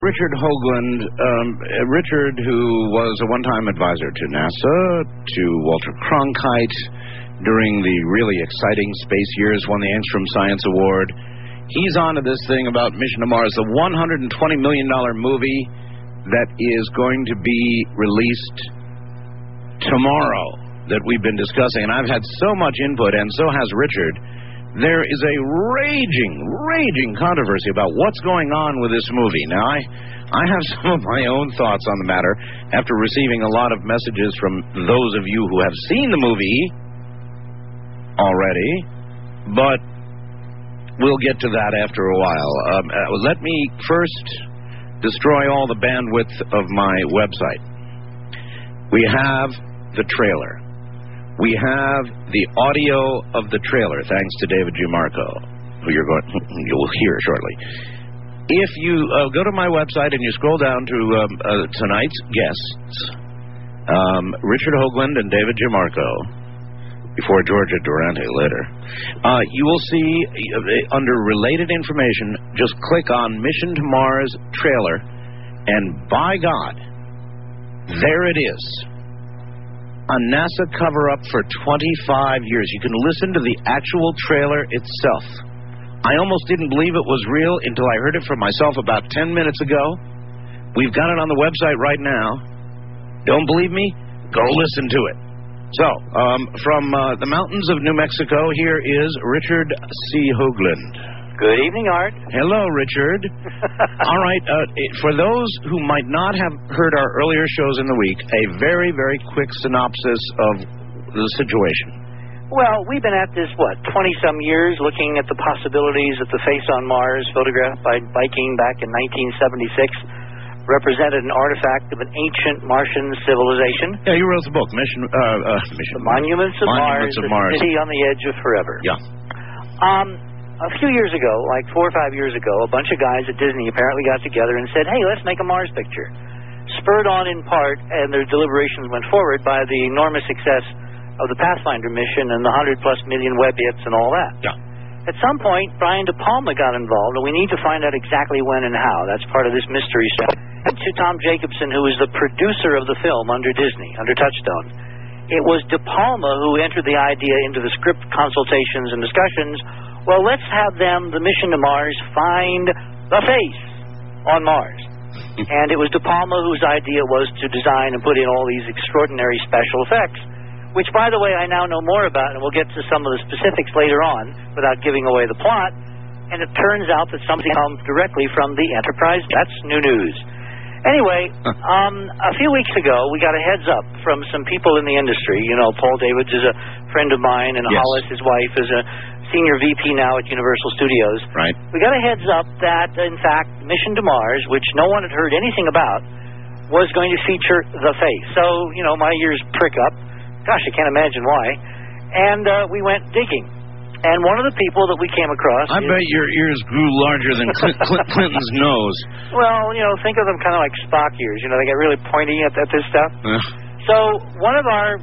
Richard Hoagland, Richard, who was a one-time advisor to NASA, to Walter Cronkite during the really exciting space years, won the Angstrom Science Award. He's on to this thing about Mission to Mars, the $120 million movie that is going to be released tomorrow that we've been discussing. And I've had so much input, and so has Richard. There is a raging controversy about what's going on with this movie. Now, I have some of my own thoughts on the matter after receiving a lot of messages from those of you who have seen the movie already, but we'll get to that after a while. Let me first destroy all the bandwidth of my website. We have the trailer. We have the audio of the trailer, thanks to David Giammarco, who you will hear shortly. If you go to my website and you scroll down to tonight's guests, Richard Hoagland and David Giammarco, before Georgia Durante later, you will see under related information, just click on Mission to Mars trailer, and by God, there it is. A NASA cover-up for 25 years. You can listen to the actual trailer itself. I almost didn't believe it was real until I heard it from myself about 10 minutes ago. We've got it on the website right now. Don't believe me? Go listen to it. So, from the mountains of New Mexico, here is Richard C. Hoagland. Good evening, Art. Hello, Richard. All right, for those who might not have heard our earlier shows in the week, a very quick synopsis of the situation. Well, we've been at this, 20-some years, looking at the possibilities that the face on Mars, photographed by Viking back in 1976, represented an artifact of an ancient Martian civilization. Yeah, you wrote the book, Mission. The Monuments of Mars, the City on the Edge of Forever. Yeah. A few years ago, like 4 or 5 years ago, a bunch of guys at Disney apparently got together and said, hey, let's make a Mars picture. Spurred on in part, and their deliberations went forward, by the enormous success of the Pathfinder mission and the 100+ million web hits and all that. Yeah. At some point, Brian De Palma got involved, and we need to find out exactly when and how. That's part of this mystery stuff. And to Tom Jacobson, who is the producer of the film under Disney, under Touchstone. It was De Palma who entered the idea into the script consultations and discussions. Well, let's have them, the mission to Mars, find the face on Mars. And it was De Palma whose idea was to design and put in all these extraordinary special effects, which, by the way, I now know more about, and we'll get to some of the specifics later on without giving away the plot. And it turns out that something comes directly from the Enterprise. That's new news. Anyway, a few weeks ago, we got a heads up from some people in the industry. You know, Paul Davids is a friend of mine, and yes. Hollis, his wife, is a senior VP now at Universal Studios. Right. We got a heads up that, in fact, Mission to Mars, which no one had heard anything about, was going to feature the face. So, you know, my ears prick up. Gosh, I can't imagine why. And we went digging. And one of the people that we came across... I bet your ears grew larger than Clinton's nose. Well, you know, think of them kind of like Spock ears. You know, they get really pointy at this stuff. So one of our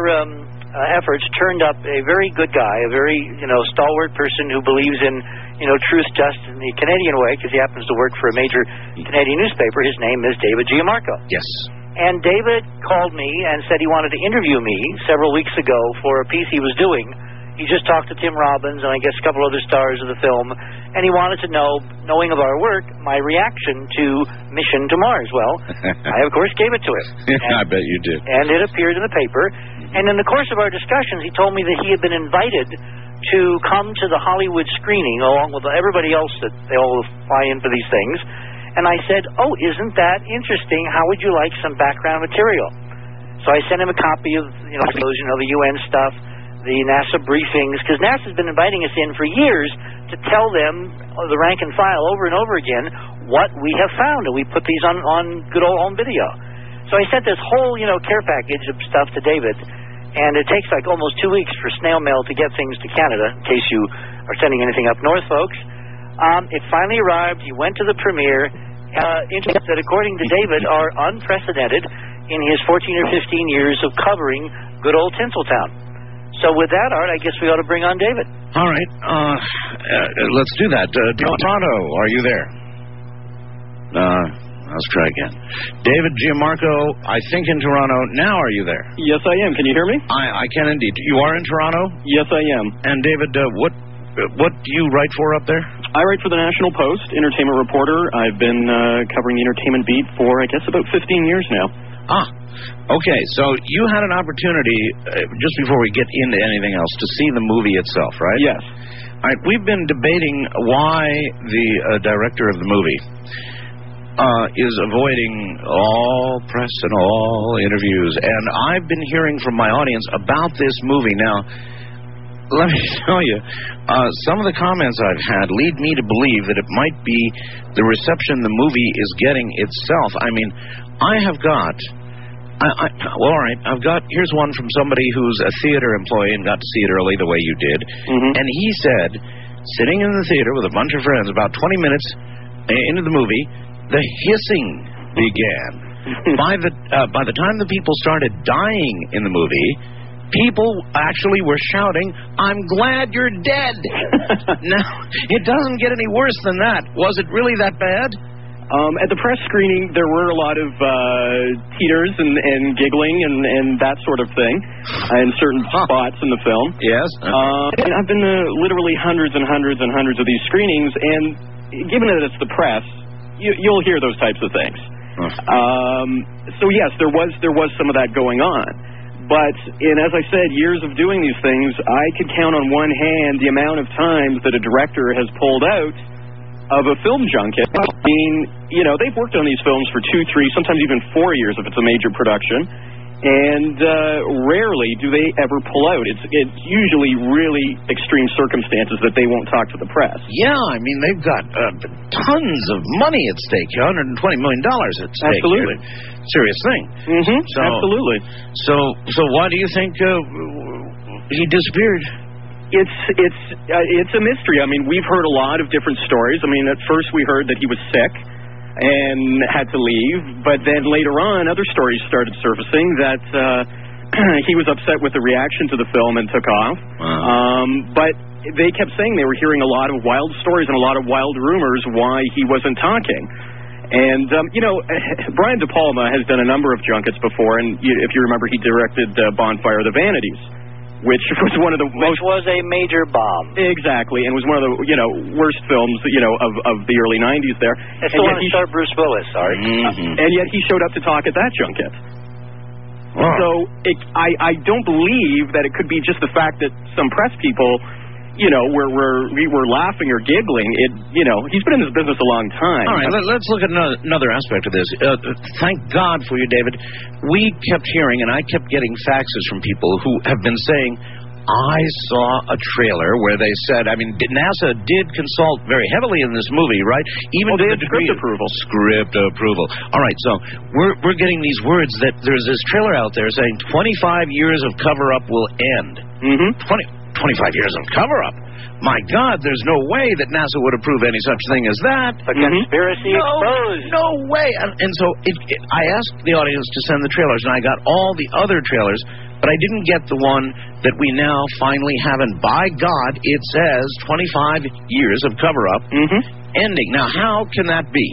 efforts turned up a very good guy, a very, you know, stalwart person who believes in, you know, truth, justice in the Canadian way, because he happens to work for a major Canadian newspaper. His name is David Giammarco. Yes. And David called me and said he wanted to interview me several weeks ago for a piece he was doing. He just talked to Tim Robbins and I guess a couple other stars of the film, and he wanted to know, knowing of our work, my reaction to Mission to Mars. Well, I, of course, gave it to him. I bet you did. And it appeared in the paper. And in the course of our discussions, he told me that he had been invited to come to the Hollywood screening along with everybody else that they all fly in for these things. And I said, oh, isn't that interesting? How would you like some background material? So I sent him a copy of, you know, the UN stuff, the NASA briefings, because NASA's been inviting us in for years to tell them, the rank and file, over and over again, what we have found. And we put these on good old home video. So I sent this whole, you know, care package of stuff to David, and it takes like almost 2 weeks for snail mail to get things to Canada, in case you are sending anything up north, folks. It finally arrived. He went to the premiere. Interesting that, according to David, are unprecedented in his 14 or 15 years of covering good old Tinseltown. So with that, Art, I guess we ought to bring on David. All right. Let's do that. Toronto, are you there? Let's try again. David Gianmarco, I think in Toronto. Now are you there? Yes, I am. Can you hear me? I can indeed. You are in Toronto? Yes, I am. And David, what do you write for up there? I write for the National Post, entertainment reporter. I've been covering the entertainment beat for, I guess, about 15 years now. Ah, okay. So you had an opportunity, just before we get into anything else, to see the movie itself, right? Yes. All right, we've been debating why the director of the movie is avoiding all press and all interviews. And I've been hearing from my audience about this movie. Now, let me tell you, some of the comments I've had lead me to believe that it might be the reception the movie is getting itself. I mean, here's one from somebody who's a theater employee and got to see it early the way you did. Mm-hmm. And he said, sitting in the theater with a bunch of friends, about 20 minutes into the movie, the hissing began. By the time the people started dying in the movie, people actually were shouting, "I'm glad you're dead." Now, it doesn't get any worse than that. Was it really that bad? At the press screening, there were a lot of teeters and giggling and that sort of thing in certain spots in the film. Yes. And I've been to literally hundreds and hundreds and hundreds of these screenings, and given that it's the press, you'll hear those types of things. So yes, there was some of that going on. But, and as I said, years of doing these things, I could count on one hand the amount of times that a director has pulled out of a film junket. I mean, they've worked on these films for 2, 3, sometimes even 4 years if it's a major production, and rarely do they ever pull out. It's usually really extreme circumstances that they won't talk to the press. Yeah, I mean, they've got tons of money at stake, $120 million at stake. Absolutely. Serious thing. Mm-hmm. So, absolutely. So why do you think he disappeared? It's a mystery. I mean, we've heard a lot of different stories. I mean, at first we heard that he was sick and had to leave, but then later on, other stories started surfacing that he was upset with the reaction to the film and took off. But they kept saying they were hearing a lot of wild stories and a lot of wild rumors why he wasn't talking. And, Brian De Palma has done a number of junkets before, and if you remember, he directed Bonfire of the Vanities, which was one of the which was a major bomb. Exactly, and was one of the worst films of the early 90s there. It's the one that starred Bruce Willis, sorry. Mm-hmm. And yet he showed up to talk at that junket. Wow. So I don't believe that it could be just the fact that some press people we were laughing or giggling. He's been in this business a long time. All right, let's look at another aspect of this. Thank God for you, David. We kept hearing, and I kept getting faxes from people who have been saying, I saw a trailer where they said, NASA did consult very heavily in this movie, right? Even to the degree script approval. Script approval. All right, so we're getting these words that there's this trailer out there saying 25 years of cover-up will end. Mm-hmm. 25 years of cover-up. My God, there's no way that NASA would approve any such thing as that. A conspiracy exposed. No way. And so I asked the audience to send the trailers, and I got all the other trailers, but I didn't get the one that we now finally have. And by God, it says 25 years of cover-up ending. Now, how can that be?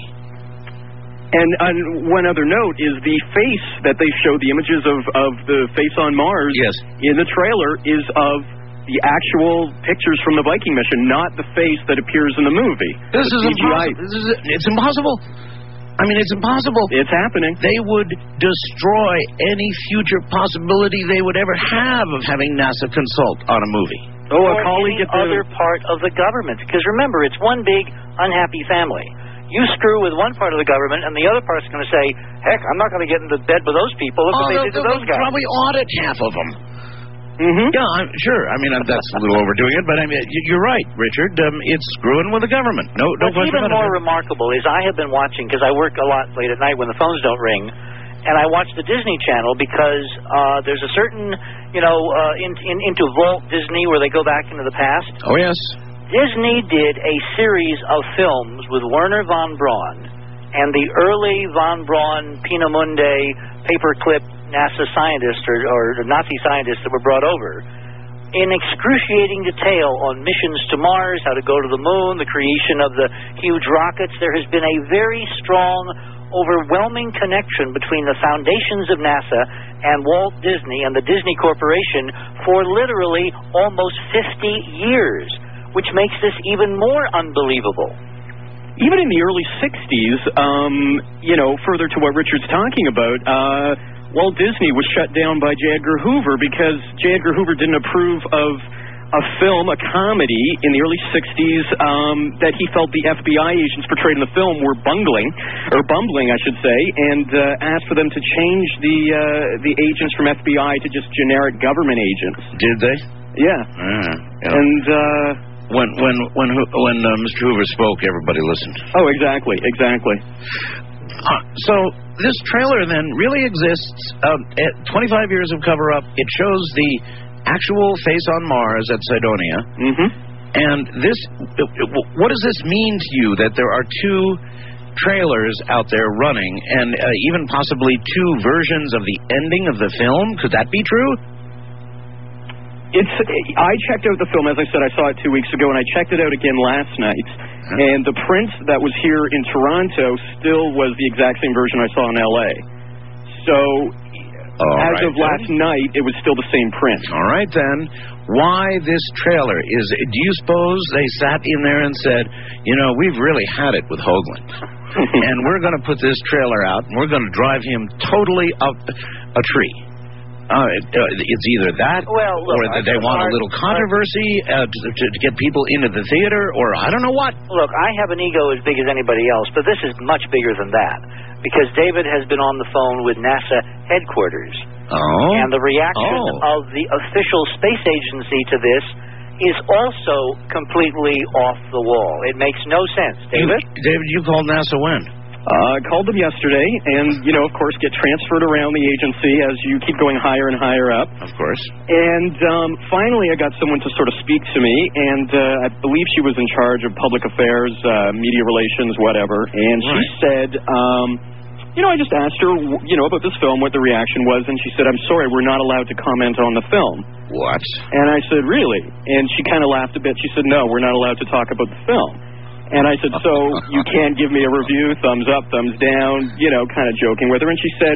And one other note is the face that they showed, the images of the face on Mars in the trailer is of the actual pictures from the Viking mission, not the face that appears in the movie. This is impossible. It's impossible. It's impossible. It's happening. They would destroy any future possibility they would ever have of having NASA consult on a movie. Or any other part of the government. Because remember, it's one big unhappy family. You screw with one part of the government, and the other part's going to say, heck, I'm not going to get into bed with those people. Look what they did to those guys. Probably audit half of them. Mm-hmm. Yeah, I'm sure. That's a little overdoing it, but you're right, Richard. It's screwing with the government. No What's question even about more remarkable is I have been watching, because I work a lot late at night when the phones don't ring, and I watch the Disney Channel because there's a certain, into Walt Disney where they go back into the past. Oh, yes. Disney did a series of films with Werner von Braun and the early von Braun Peenemünde paperclip NASA scientists or Nazi scientists that were brought over in excruciating detail on missions to Mars, how to go to the moon, the creation of the huge rockets. There has been a very strong overwhelming connection between the foundations of NASA and Walt Disney and the Disney Corporation for literally almost 50 years, which makes this even more unbelievable. Even in the early 60s, further to what Richard's talking about, Walt Disney was shut down by J. Edgar Hoover because J. Edgar Hoover didn't approve of a film, a comedy, in the early 60s that he felt the FBI agents portrayed in the film were bumbling, I should say, and asked for them to change the agents from FBI to just generic government agents. Did they? Yeah. Yeah. And when Mr. Hoover spoke, everybody listened. Oh, exactly. So this trailer then really exists. 25 years of cover-up. It shows the actual face on Mars at Cydonia. Mm-hmm. And this, what does this mean to you, that there are two trailers out there running, and even possibly two versions of the ending of the film? Could that be true? I checked out the film, as I said, I saw it 2 weeks ago, and I checked it out again last night. And the print that was here in Toronto still was the exact same version I saw in L.A. So, as of last night, it was still the same print. All right, then. Why this trailer? Do you suppose they sat in there and said, we've really had it with Hoagland, and we're going to put this trailer out, and we're going to drive him totally up a tree? It's either that, or they want a little controversy to get people into the theater, or I don't know what. Look, I have an ego as big as anybody else, but this is much bigger than that, because David has been on the phone with NASA headquarters. Oh. And the reaction of the official space agency to this is also completely off the wall. It makes no sense. David? David, you called NASA when? I called them yesterday, and, of course, get transferred around the agency as you keep going higher and higher up. Of course. And finally I got someone to sort of speak to me, and I believe she was in charge of public affairs, media relations, whatever. And she said, I just asked her, about this film, what the reaction was, and she said, I'm sorry, we're not allowed to comment on the film. What? And I said, really? And she kind of laughed a bit. She said, no, we're not allowed to talk about the film. And I said, so you can't give me a review, thumbs up, thumbs down, kind of joking with her. And she said,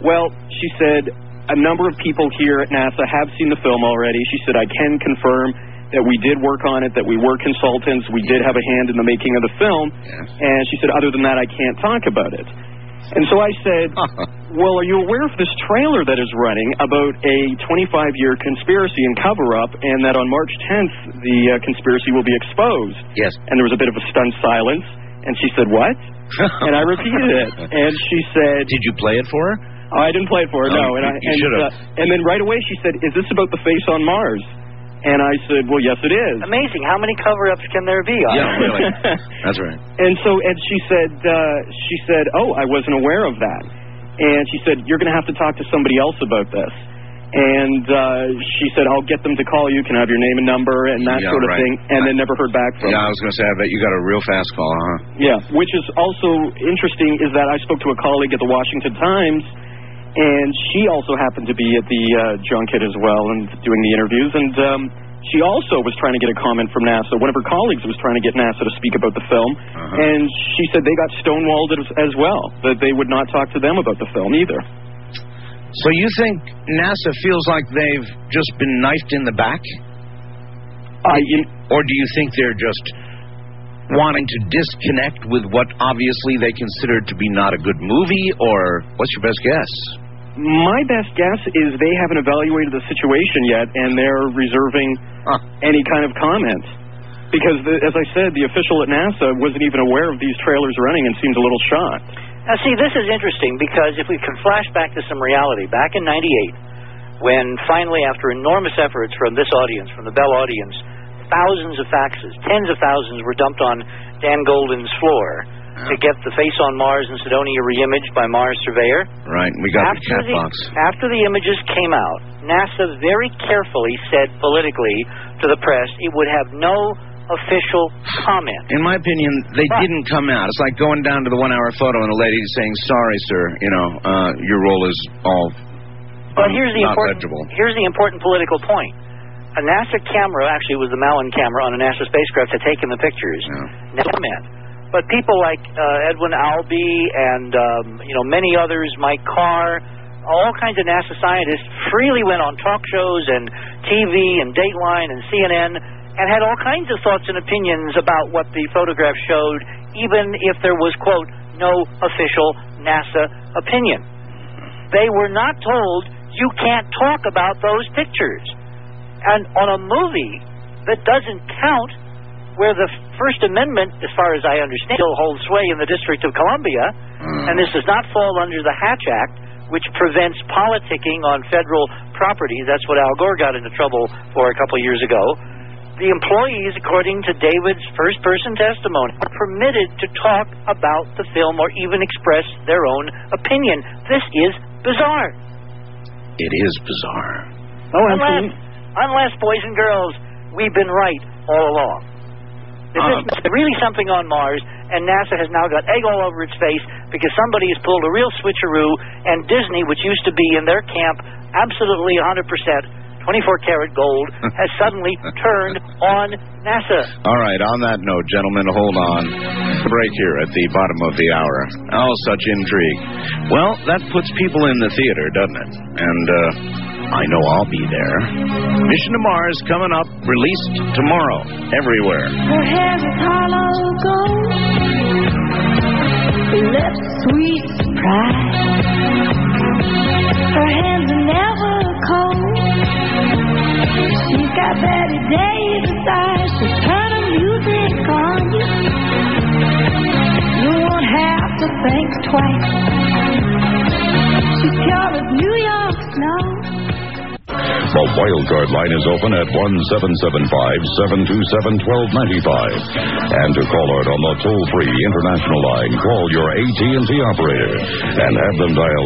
a number of people here at NASA have seen the film already. She said, I can confirm that we did work on it, that we were consultants, we did have a hand in the making of the film. Yes. And she said, other than that, I can't talk about it. And so I said, well, are you aware of this trailer that is running about a 25-year conspiracy and cover-up, and that on March 10th, the conspiracy will be exposed? Yes. And there was a bit of a stunned silence, and she said, what? And I repeated it, and she said... Did you play it for her? I didn't play it for her, no. You should have. And then right away she said, is this about the face on Mars? And I said, well, yes, it is. Amazing. How many cover-ups can there be? Yeah, really. That's right. And she said, oh, I wasn't aware of that. And she said, you're going to have to talk to somebody else about this. And she said, I'll get them to call you, can I have your name and number, and that sort of thing. And then never heard back from her. Yeah, I was going to say, I bet you got a real fast call, huh? Yeah, which is also interesting is that I spoke to a colleague at the Washington Times, and she also happened to be at the junket as well and doing the interviews. And she also was trying to get a comment from NASA. One of her colleagues was trying to get NASA to speak about the film. And she said they got stonewalled as well, that they would not talk to them about the film either. So you think NASA feels like they've just been knifed in the back? Or do you think they're just wanting to disconnect with what obviously they consider to be not a good movie? Or what's your best guess? My best guess is they haven't evaluated the situation yet, and they're reserving any kind of comment. Because, as I said, the official at NASA wasn't even aware of these trailers running and seemed a little shocked. Now, see, this is interesting, because if we can flash back to some reality, back in '98, when finally, after enormous efforts from this audience, from the Bell audience, thousands of faxes, tens of thousands were dumped on Dan Golden's floor to get the face on Mars and Cydonia reimaged by Mars Surveyor. Right, we got the cat box. After the images came out, NASA very carefully said politically to the press it would have no official comment. In my opinion, they didn't come out. It's like going down to the 1-hour photo and a lady saying, sorry, sir, your role is all But here's the important political point. A NASA camera, actually it was the Malin camera on a NASA spacecraft, had taken the pictures. Yeah. Now, But people like Edwin Albee and many others, Mike Carr, all kinds of NASA scientists freely went on talk shows and TV and Dateline and CNN and had all kinds of thoughts and opinions about what the photograph showed, even if there was, quote, no official NASA opinion. They were not told, you can't talk about those pictures. And on a movie that doesn't count, where the First Amendment, as far as I understand, still holds sway in the District of Columbia, and this does not fall under the Hatch Act, which prevents politicking on federal property. That's what Al Gore got into trouble for a couple years ago. The employees, according to David's first-person testimony, are permitted to talk about the film or even express their own opinion. This is bizarre. It is bizarre. Oh, absolutely. Unless, boys and girls, we've been right all along. There's really something on Mars, and NASA has now got egg all over its face because somebody has pulled a real switcheroo, and Disney, which used to be in their camp absolutely 100%, 24-karat gold, has suddenly turned on NASA. All right, on that note, gentlemen, hold on. Break here at the bottom of the hour. Oh, such intrigue. Well, that puts people in the theater, doesn't it? And I know I'll be there. Mission to Mars coming up, released tomorrow, everywhere. Her hair is hollow gold, lips sweet surprise. Her hands are never cold. She's got Betty Davis eyes. She'll turn the music on you. You won't have to think twice. She's pure as New York snow. The wildcard line is open at 1-775-727-1295. And to call it on the toll-free international line, call your AT&T operator and have them dial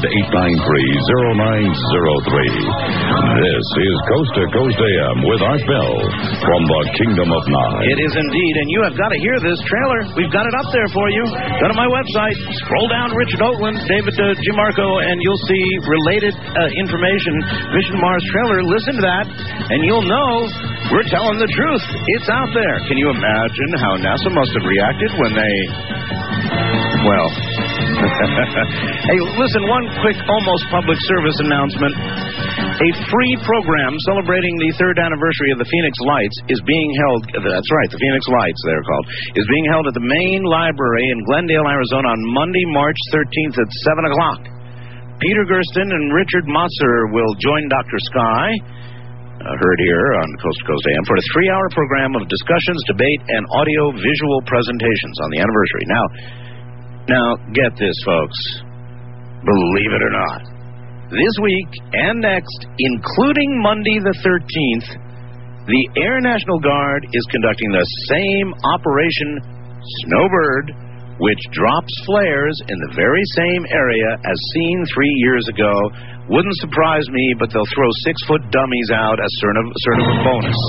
800-893-0903. This is Coast to Coast AM with Art Bell from the Kingdom of Nine. It is indeed, and you have got to hear this trailer. We've got it up there for you. Go to my website, scroll down Richard Oakland, David Gianmarco, and you'll see related information. Mission Mars trailer, listen to that, and you'll know we're telling the truth. It's out there. Can you imagine how NASA must have reacted when they... Well... Hey, listen, one quick, almost public service announcement. A free program celebrating the 3rd anniversary of the Phoenix Lights is being held... That's right, the Phoenix Lights, they're called. Is being held at the Main Library in Glendale, Arizona on Monday, March 13th at 7 o'clock. Peter Gersten and Richard Motzer will join Dr. Sky, heard here on Coast to Coast AM, for a 3-hour program of discussions, debate, and audio-visual presentations on the anniversary. Now, get this, folks. Believe it or not. This week and next, including Monday the 13th, the Air National Guard is conducting the same Operation Snowbird, which drops flares in the very same area as seen 3 years ago. Wouldn't surprise me, but they'll throw 6-foot dummies out as sort of a bonus.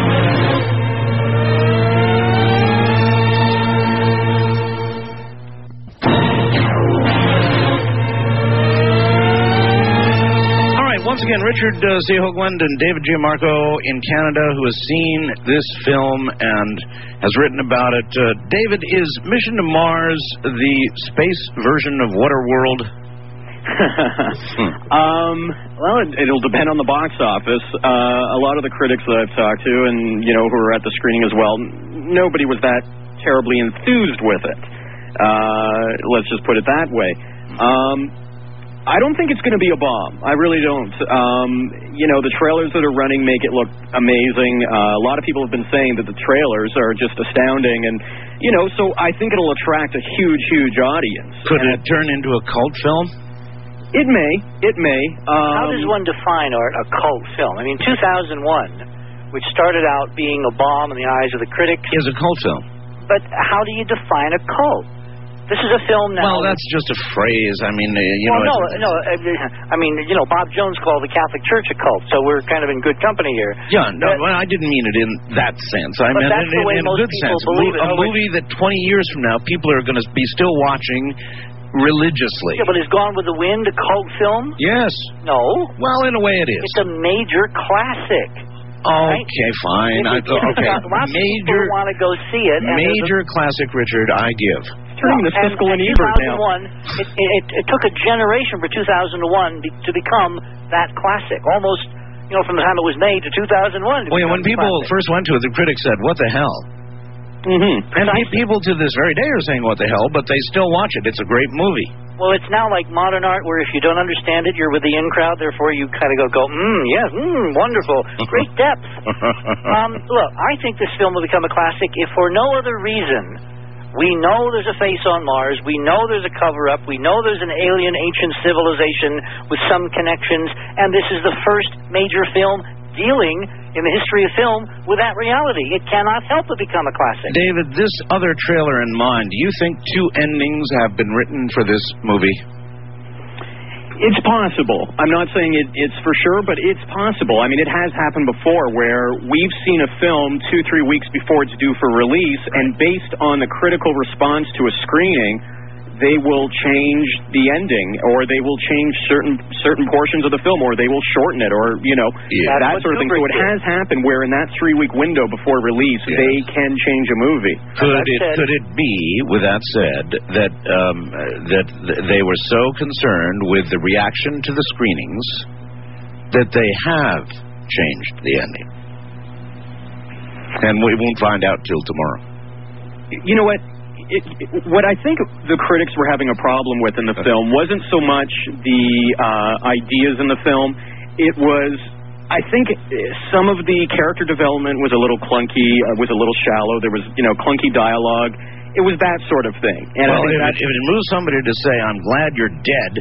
Once again, Richard C. Hoagland and David Gianmarco in Canada, who has seen this film and has written about it. David, is Mission to Mars the space version of Waterworld? Well, it'll depend on the box office. A lot of the critics that I've talked to and, who were at the screening as well, nobody was that terribly enthused with it. Let's just put it that way. I don't think it's going to be a bomb. I really don't. The trailers that are running make it look amazing. A lot of people have been saying that the trailers are just astounding. And, so I think it'll attract a huge, huge audience. Could it turn into a cult film? It may. How does one define a cult film? I mean, 2001, which started out being a bomb in the eyes of the critics, is a cult film. But how do you define a cult? This is a film now. Well, that's just a phrase. I mean, I mean, Bob Jones called the Catholic Church a cult, so we're kind of in good company here. Yeah, no, I didn't mean it in that sense. I meant it in a good sense. A movie that 20 years from now, people are going to be still watching religiously. Yeah, but is Gone with the Wind a cult film? Yes. No. Well, in a way it is. It's a major classic. Okay, fine. Lots of people want to go see it. Major classic, Richard, I give. Turning the Siskel and Ebert now. It took a generation for 2001 to become that classic. Almost, from the time it was made to 2001. Well, when people first went to it, the critics said, "What the hell?" Mm-hmm. And people to this very day are saying, "What the hell?" But they still watch it. It's a great movie. Well, it's now like modern art, where if you don't understand it, you're with the in crowd. Therefore, you kind of go, yes, wonderful, great depth. Look, I think this film will become a classic if for no other reason. We know there's a face on Mars. We know there's a cover-up. We know there's an alien ancient civilization with some connections. And this is the first major film dealing in the history of film with that reality. It cannot help but become a classic. David, this other trailer in mind, do you think 2 endings have been written for this movie? It's possible. I'm not saying it's for sure, but it's possible. I mean, it has happened before where we've seen a film 2-3 weeks before it's due for release, and based on the critical response to a screening, they will change the ending, or they will change certain portions of the film, or they will shorten it, or that sort of thing. So it has happened where in that 3-week window before release, they can change a movie. Could it be, with that said, that they were so concerned with the reaction to the screenings that they have changed the ending, and we won't find out till tomorrow? You know what? What I think the critics were having a problem with in the film wasn't so much the ideas in the film. It was, I think, some of the character development was a little clunky, was a little shallow. There was, clunky dialogue. It was that sort of thing. And if it moves somebody to say, "I'm glad you're dead."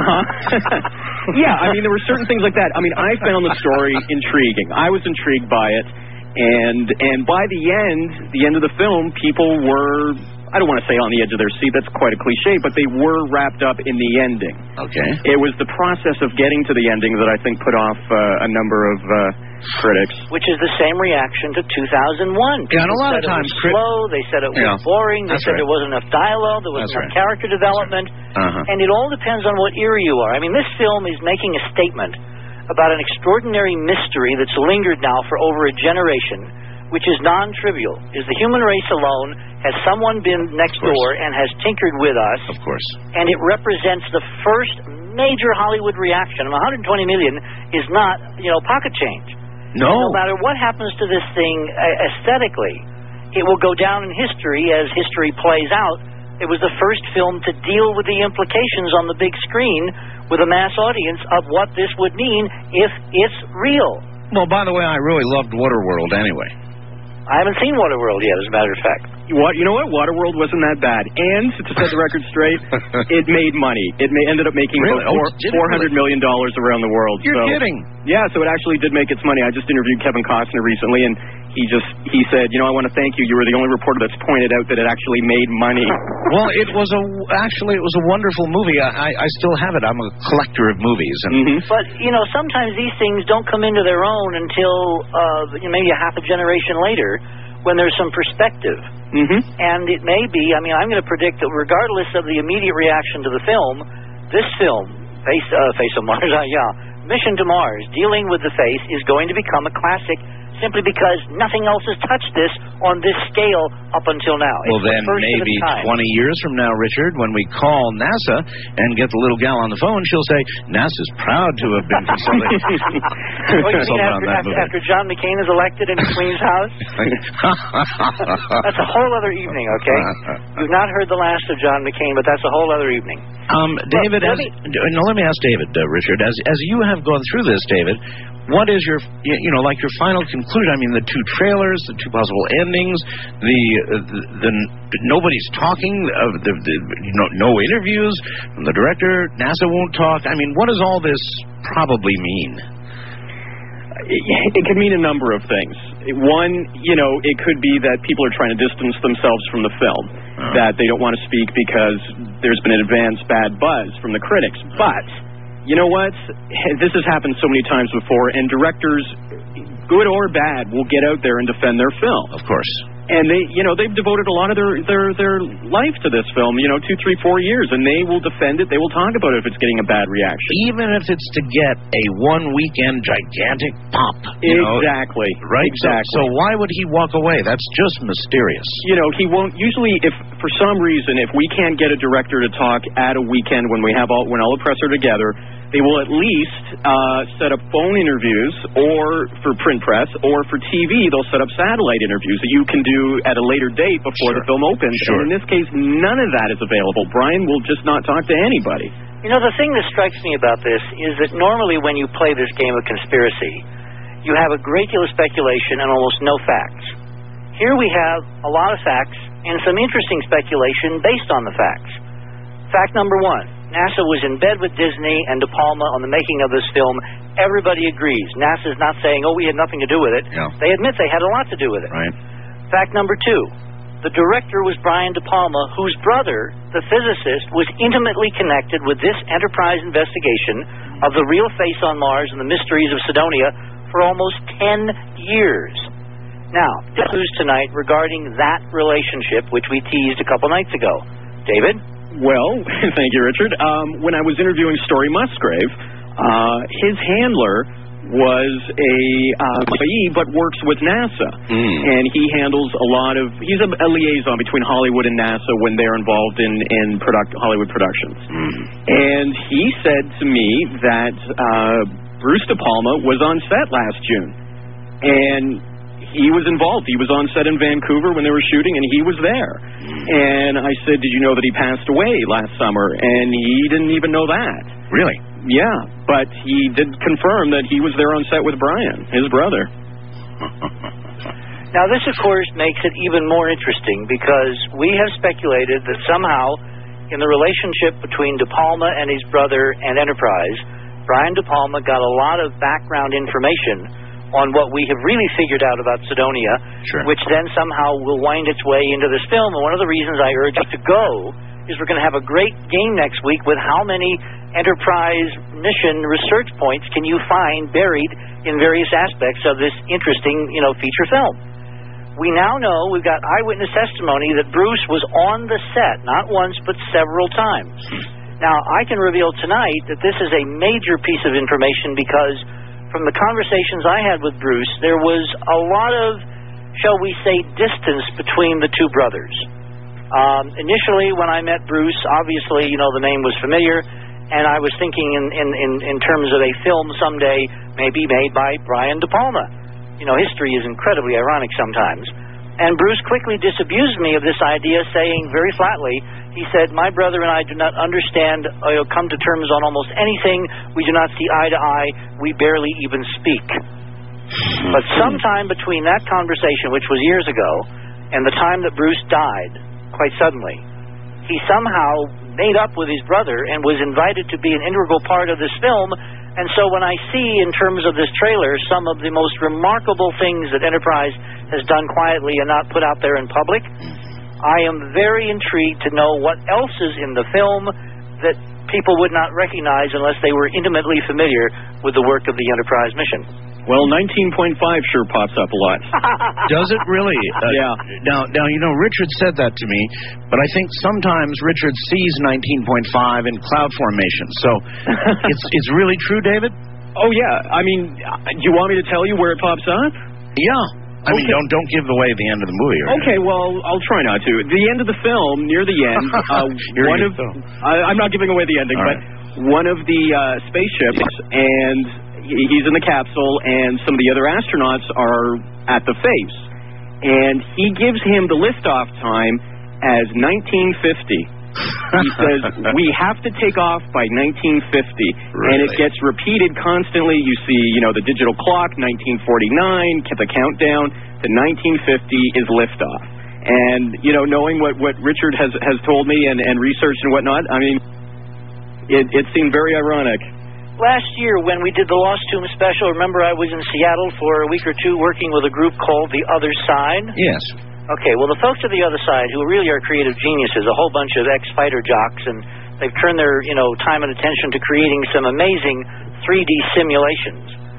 Yeah, I mean, there were certain things like that. I mean, I found the story intriguing. I was intrigued by it. And by the end of the film, people were, I don't want to say on the edge of their seat, that's quite a cliche, but they were wrapped up in the ending. Okay. It was the process of getting to the ending that I think put off a number of critics. Which is the same reaction to 2001. Yeah, and a lot of times it was slow, they said it was boring, they said there wasn't enough dialogue, there wasn't enough character development, and it all depends on what era you are. I mean, this film is making a statement about an extraordinary mystery that's lingered now for over a generation, which is non-trivial. Is the human race alone? Has someone been next door and has tinkered with us? Of course. And it represents the first major Hollywood reaction. 120 million is not, pocket change. No. And no matter what happens to this thing aesthetically, it will go down in history as history plays out. It was the first film to deal with the implications on the big screen with a mass audience of what this would mean if it's real. Well, by the way, I really loved Waterworld anyway. I haven't seen Waterworld yet, as a matter of fact. You know what? Waterworld wasn't that bad. And, to set the record straight, it made money. It ended up making really? $400 million around the world. You're kidding. Yeah, so it actually did make its money. I just interviewed Kevin Costner recently, and he said, I want to thank you. You were the only reporter that's pointed out that it actually made money. Well, it was a wonderful movie. I still have it. I'm a collector of movies. And But, sometimes these things don't come into their own until maybe a half a generation later when there's some perspective. And it may be, I'm going to predict that regardless of the immediate reaction to the film, this film, Face on Mars, Mission to Mars, dealing with the face, is going to become a classic simply because nothing else has touched this on this scale up until now. Well, then maybe 20 years from now, Richard, when we call NASA and get the little gal on the phone, she'll say, NASA's proud to have been consulting. After John McCain is elected in the Queen's House? That's a whole other evening, okay? You've not heard the last of John McCain, but that's a whole other evening. David, let me ask David, Richard, as you have gone through this, David, what is your, your final conclusion? The 2 trailers, the 2 possible endings, the nobody's talking, no interviews from the director, NASA won't talk. What does all this probably mean? It could mean a number of things. One, it could be that people are trying to distance themselves from the film, that they don't want to speak because there's been an advanced bad buzz from the critics. But you know what? This has happened so many times before, and directors, good or bad, will get out there and defend their film. Of course. And they've devoted a lot of their life to this film, 2, 3, 4 years, and they will defend it. They will talk about it if it's getting a bad reaction. Even if it's to get a one-weekend gigantic pop. Exactly. Right? Exactly. So why would he walk away? That's just mysterious. He won't. Usually, if for some reason, if we can't get a director to talk at a weekend when when all the press are together, they will at least set up phone interviews, or for print press, or for TV, they'll set up satellite interviews that you can do at a later date before the film opens. Sure. And in this case, none of that is available. Brian will just not talk to anybody. The thing that strikes me about this is that normally when you play this game of conspiracy, you have a great deal of speculation and almost no facts. Here we have a lot of facts and some interesting speculation based on the facts. Fact number 1. NASA was in bed with Disney and De Palma on the making of this film. Everybody agrees. NASA's not saying, we had nothing to do with it. Yeah. They admit they had a lot to do with it. Right. Fact number 2. The director was Brian De Palma, whose brother, the physicist, was intimately connected with this Enterprise investigation of the real face on Mars and the mysteries of Cydonia for almost 10 years. Now, news tonight regarding that relationship, which we teased a couple nights ago. David? Well, thank you, Richard. When I was interviewing Story Musgrave, his handler was a employee but works with NASA. And he handles he's a liaison between Hollywood and NASA when they're involved in Hollywood productions. And he said to me that Bruce De Palma was on set last June. And he was involved. He was on set in Vancouver when they were shooting, and he was there. And I said, did you know that he passed away last summer? And he didn't even know that. Really? Yeah, but he did confirm that he was there on set with Brian, his brother. Now, this, of course, makes it even more interesting because we have speculated that somehow in the relationship between De Palma and his brother and Enterprise, Brian De Palma got a lot of background information on what we have really figured out about Cydonia, which then somehow will wind its way into this film. And one of the reasons I urge you to go is we're going to have a great game next week with how many Enterprise mission research points can you find buried in various aspects of this interesting, feature film. We now know, we've got eyewitness testimony that Bruce was on the set, not once, but several times. Now, I can reveal tonight that this is a major piece of information because from the conversations I had with Bruce, there was a lot of, shall we say, distance between the two brothers. Initially, when I met Bruce, obviously, the name was familiar, and I was thinking in terms of a film someday maybe made by Brian De Palma. History is incredibly ironic sometimes. And Bruce quickly disabused me of this idea, saying very flatly, he said, my brother and I do not understand, come to terms on almost anything. We do not see eye to eye. We barely even speak. But sometime between that conversation, which was years ago, and the time that Bruce died, quite suddenly, he somehow made up with his brother and was invited to be an integral part of this film. And so when I see, in terms of this trailer, some of the most remarkable things that Enterprise has done quietly and not put out there in public, I am very intrigued to know what else is in the film that people would not recognize unless they were intimately familiar with the work of the Enterprise mission. Well, 19.5 sure pops up a lot. Does it really? Yeah. Now, Richard said that to me, but I think sometimes Richard sees 19.5 in cloud formation. So it's really true, David? Oh, yeah. I mean, do you want me to tell you where it pops up? Yeah. I mean, don't give away the end of the movie. Okay, well, I'll try not to. The end of the film, near the end, I'm not giving away the ending, but one of the spaceships, and he's in the capsule, and some of the other astronauts are at the face. And he gives him the liftoff time as 1950. He says, we have to take off by 1950. Really? And it gets repeated constantly. You see, the digital clock, 1949, the countdown to 1950 is liftoff. And, knowing what Richard has told me and researched and whatnot, I mean, it seemed very ironic. Last year, when we did the Lost Tomb special, remember I was in Seattle for a week or two working with a group called The Other Side? Yes. Okay, well, the folks at The Other Side, who really are creative geniuses, a whole bunch of ex-fighter jocks, and they've turned their, time and attention to creating some amazing 3D simulations.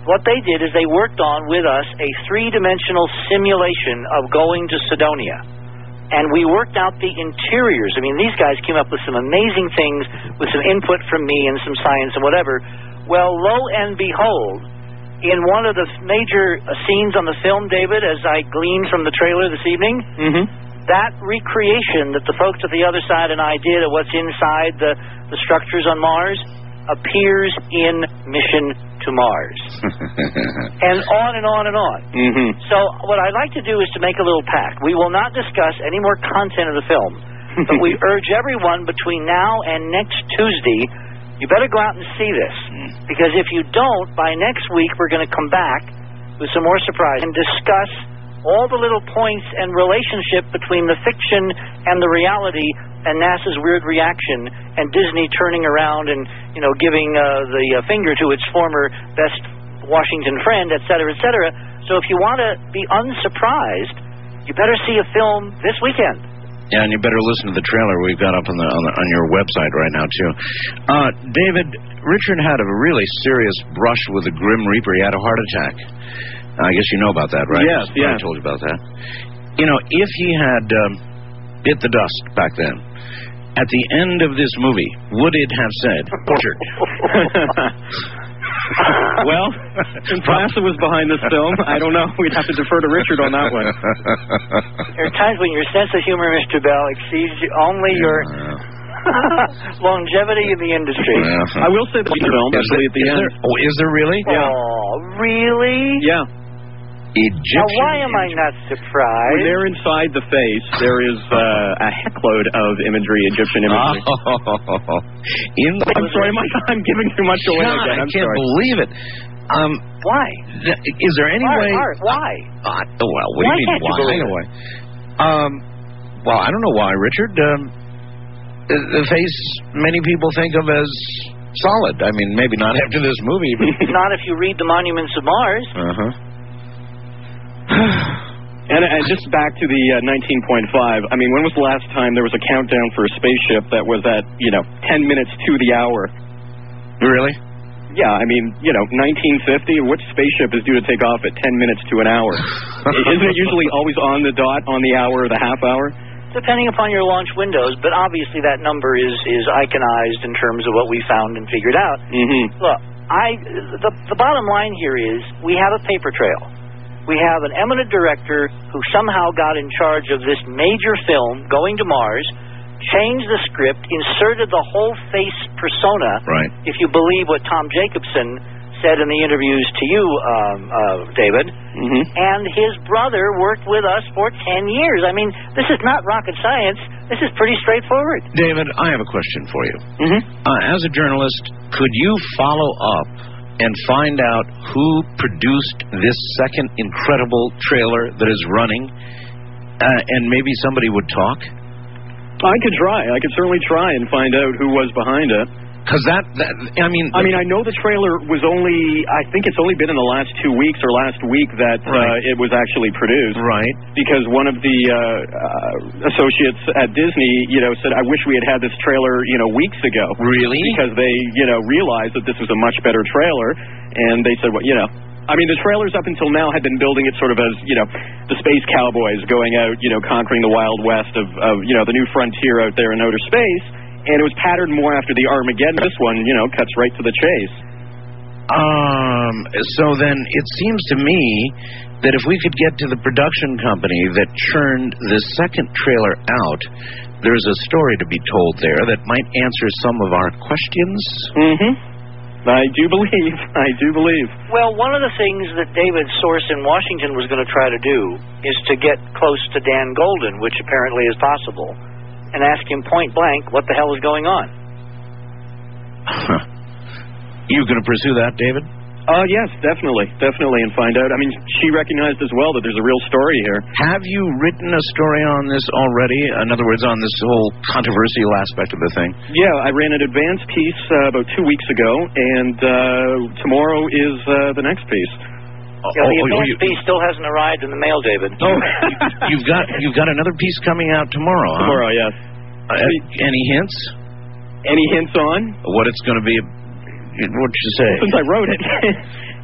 what they did is they worked on with us a 3-dimensional simulation of going to Cydonia. And we worked out the interiors. I mean, these guys came up with some amazing things with some input from me and some science and whatever. Well, lo and behold, in one of the major scenes on the film, David, as I gleaned from the trailer this evening, that recreation that the folks at the other side and I did of what's inside the structures on Mars appears in Mission to Mars. And on and on and on. So what I'd like to do is to make a little pact. We will not discuss any more content of the film, but we urge everyone between now and next Tuesday, you better go out and see this. Because if you don't, by next week we're going to come back with some more surprise and discuss all the little points and relationship between the fiction and the reality and NASA's weird reaction and Disney turning around and, giving the finger to its former best Washington friend, et cetera, et cetera. So if you want to be unsurprised, you better see a film this weekend. Yeah, and you better listen to the trailer we've got up on your website right now, too. David, Richard had a really serious brush with the Grim Reaper. He had a heart attack. I guess you know about that, right? Yes, yeah. I told you about that. If he had bit the dust back then, at the end of this movie, would it have said, Richard? Well, since NASA was behind this film, I don't know. We'd have to defer to Richard on that one. There are times when your sense of humor, Mr. Bell, exceeds only your longevity in the industry. I will say the film, actually, at the end. Is there really? Yeah. Oh, really? Yeah. Egyptian. Now, why am I not surprised? When they're inside the face, there is a heckload of imagery, Egyptian imagery. I'm sorry, I'm giving too much away again. I can't believe it. Why? Is there any way? Why? Well, what do you mean, why? Anyway. Well, I don't know why, Richard. The face many people think of as solid. I mean, maybe not after this movie. But not if you read The Monuments of Mars. And just back to the 19.5, I mean, when was the last time there was a countdown for a spaceship that was at, 10 minutes to the hour? Really? Yeah, I mean, 1950, which spaceship is due to take off at 10 minutes to an hour? Isn't it usually always on the dot, on the hour or the half hour? Depending upon your launch windows, but obviously that number is iconized in terms of what we found and figured out. Look, the bottom line here is we have a paper trail. We have an eminent director who somehow got in charge of this major film, Going to Mars, changed the script, inserted the whole face persona, right, if you believe what Tom Jacobson said in the interviews to you, David, and his brother worked with us for 10 years. I mean, this is not rocket science. This is pretty straightforward. David, I have a question for you. As a journalist, could you follow up and find out who produced this second incredible trailer that is running, and maybe somebody would talk? I could try. I could certainly try and find out who was behind it. Because I mean, I know the trailer was I think it's only been in the last 2 weeks or last week that it was actually produced. Right. Because one of the associates at Disney, said, I wish we had this trailer, weeks ago. Really? Because they, realized that this was a much better trailer. And they said, well, I mean, the trailers up until now had been building it sort of as, the space cowboys going out, conquering the Wild West of the new frontier out there in outer space. And it was patterned more after the Armageddon. This one, cuts right to the chase. So then it seems to me that if we could get to the production company that churned the second trailer out, there's a story to be told there that might answer some of our questions. I do believe. Well, one of the things that David's source in Washington was going to try to do is to get close to Dan Golden, which apparently is possible, and ask him point blank what the hell is going on. You going to pursue that, David? Yes, definitely, and find out. I mean, she recognized as well that there's a real story here. Have you written a story on this already? In other words, on this whole controversial aspect of the thing? Yeah, I ran an advance piece about 2 weeks ago, and tomorrow is the next piece. Yeah, the advance piece still hasn't arrived in the mail, David. Oh, you've got another piece coming out tomorrow, huh? Tomorrow, yes. Any hints? Any hints on? What it's going to be? What'd you say? Since I wrote it.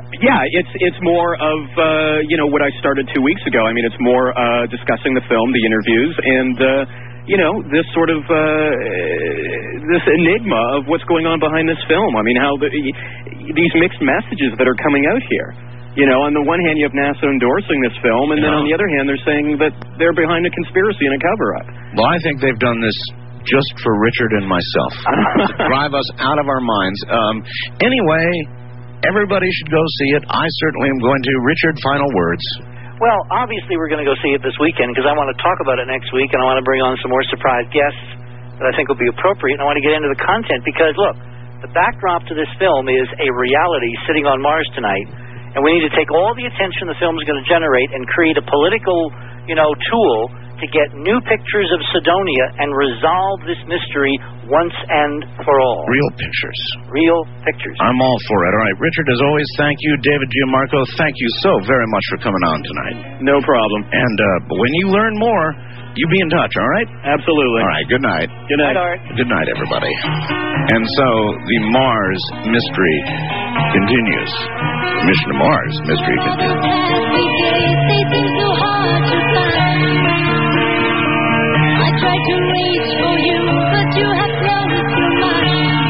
Yeah, it's more of what I started 2 weeks ago. I mean, it's more discussing the film, the interviews, and this sort of this enigma of what's going on behind this film. I mean, how these mixed messages that are coming out here. On the one hand, you have NASA endorsing this film, and then on the other hand, they're saying that they're behind a conspiracy and a cover-up. Well, I think they've done this just for Richard and myself, to drive us out of our minds. Anyway, everybody should go see it. I certainly am going to. Richard, final words. Well, obviously we're going to go see it this weekend because I want to talk about it next week, and I want to bring on some more surprise guests that I think will be appropriate, and I want to get into the content because, look, the backdrop to this film is a reality sitting on Mars tonight. And we need to take all the attention the film is going to generate and create a political, tool to get new pictures of Cydonia and resolve this mystery once and for all. Real pictures. Real pictures. I'm all for it. All right, Richard, as always, thank you. David Gianmarco, thank you so very much for coming on tonight. No problem. And when you learn more, you be in touch, all right? Absolutely. All right, good night. Good night. Art. Good night, everybody. And so the Mars mystery continues. Mission to Mars mystery continues. They seem so hard to find. I tried to reach for you, but you have closed your mind.